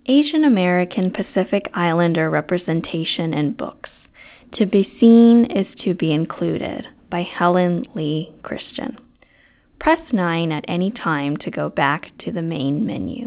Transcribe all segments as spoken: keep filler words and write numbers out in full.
Asian American Pacific Islander Representation in Books. To be Seen is to be Included by Helen Lee Christian. Press nine at any time to go back to the main menu.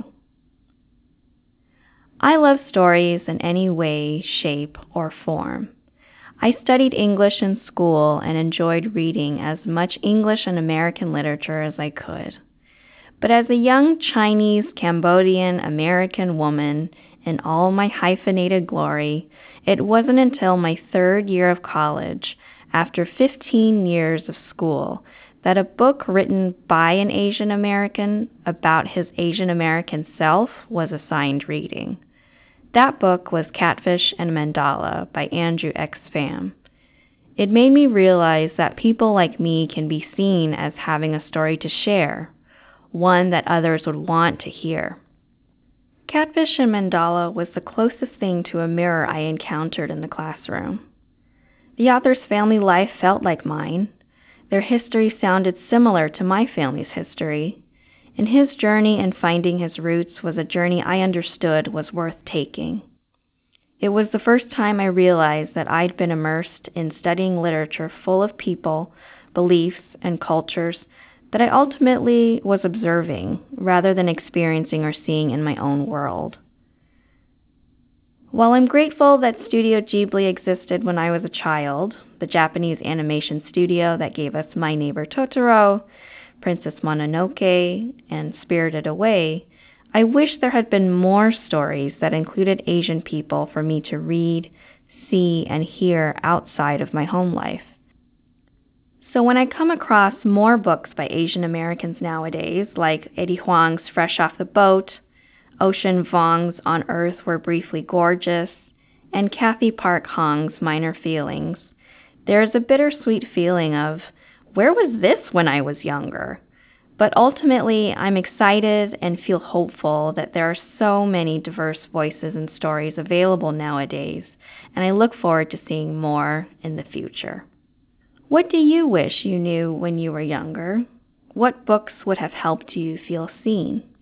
I love stories in any way, shape, or form. I studied English in school and enjoyed reading as much English and American literature as I could. But as a young Chinese, Cambodian, American woman in all my hyphenated glory, it wasn't until my third year of college, after fifteen years of school, that a book written by an Asian American about his Asian American self was assigned reading. That book was Catfish and Mandala by Andrew X. Pham. It made me realize that people like me can be seen as having a story to share, one that others would want to hear. Catfish and Mandala was the closest thing to a mirror I encountered in the classroom. The author's family life felt like mine. Their history sounded similar to my family's history, and his journey in finding his roots was a journey I understood was worth taking. It was the first time I realized that I'd been immersed in studying literature full of people, beliefs, and cultures that I ultimately was observing rather than experiencing or seeing in my own world. While I'm grateful that Studio Ghibli existed when I was a child, the Japanese animation studio that gave us My Neighbor Totoro, Princess Mononoke, and Spirited Away, I wish there had been more stories that included Asian people for me to read, see, and hear outside of my home life. So when I come across more books by Asian Americans nowadays, like Eddie Huang's Fresh Off the Boat, Ocean Vuong's On Earth We're Briefly Gorgeous, and Kathy Park Hong's Minor Feelings, there is a bittersweet feeling of, where was this when I was younger? But ultimately, I'm excited and feel hopeful that there are so many diverse voices and stories available nowadays, and I look forward to seeing more in the future. What do you wish you knew when you were younger? What books would have helped you feel seen?